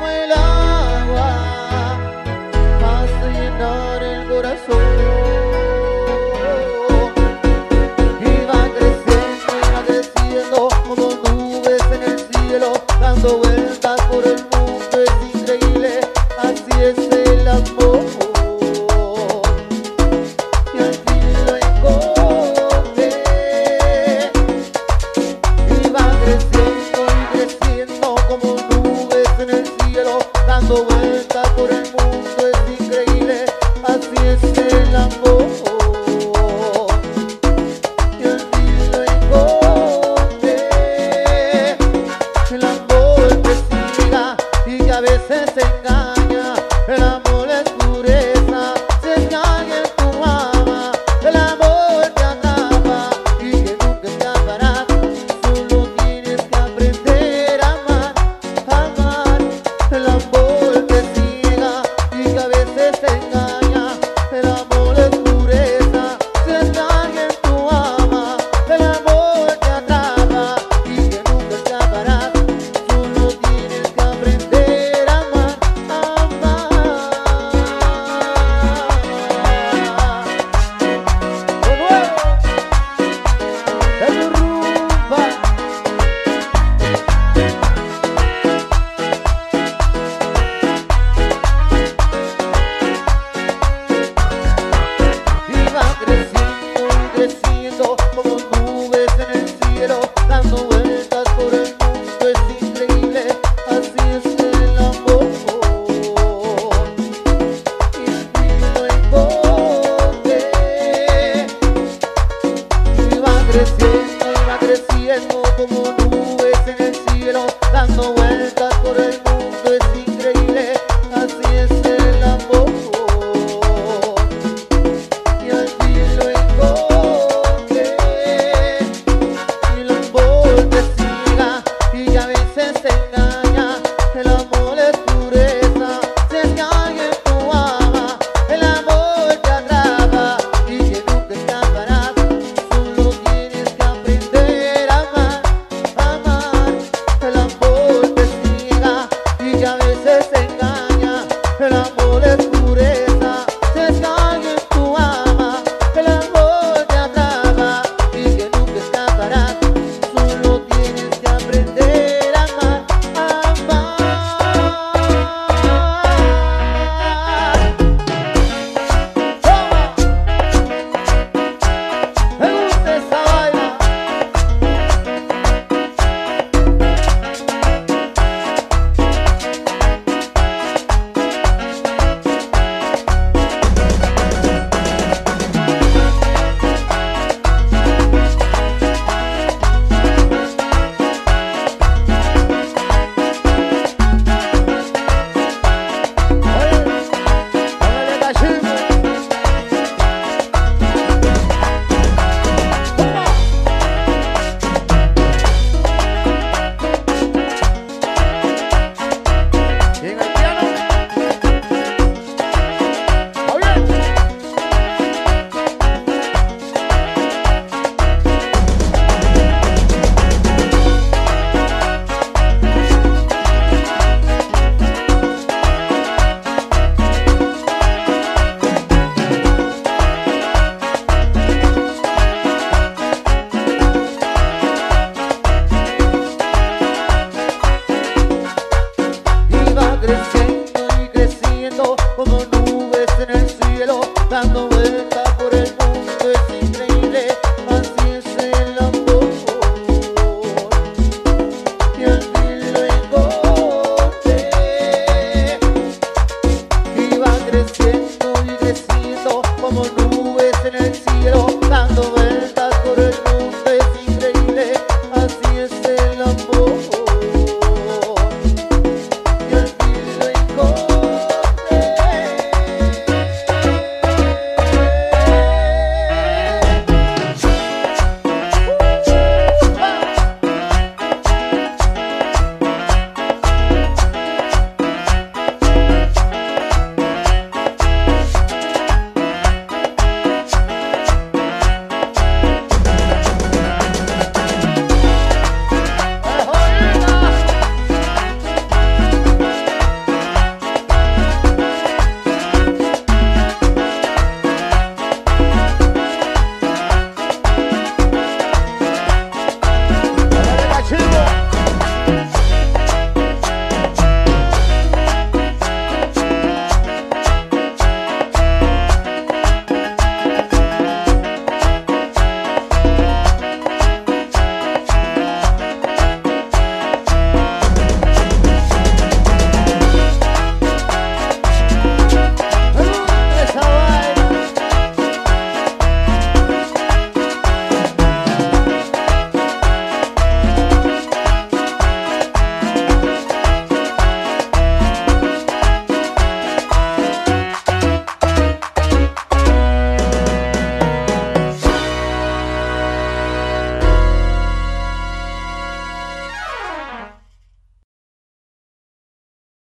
como el agua, hace llenar el corazón. Y va creciendo como nubes en el cielo, dando vueltas por el mundo, es increíble, así es el amor. Y al fin lo encontré. Y va creciendo como nubes en el cielo, dando vueltas por el mundo, es increíble, así es el amor. Y al fin lo encontré. El amor que ciega y que a veces engaña, el amor es pureza, si es que alguien tú ama, el amor te atrapa y que nunca escaparás, solo tienes que aprender a amar, amar. El amor te ciega y que a veces engaña, el amor es pureza, si es que alguien tú ama, el amor te atrapa y que nunca escaparás, solo tienes que aprender a amar, amar. De nuevo, de tu rumba. Y va creciendo como nubes en el cielo, dando vueltas por el mundo, es increíble, así es el amor. Y al fin lo encontré. Y va creciendo como nubes en el cielo, dando vueltas por el mundo, es increíble, así es el amor. Y al fin lo encontré. Y el amor te ciega y a veces te engaña, el amor es pureza, si es que alguien tú ama, el amor te atrapa y que nunca escaparás, solo tienes que aprender a amar, amar. El amor te ciega y que a veces te engaña, el amor es pureza, si es que alguien tú ama, el amor te atrapa y que nunca escaparás, solo tienes que aprender a amar, amar. Toma, me gusta esa vaina. Póngale cachimbo. Toma. Y en el piano. Oye. Y va creciendo como nubes en el cielo, dando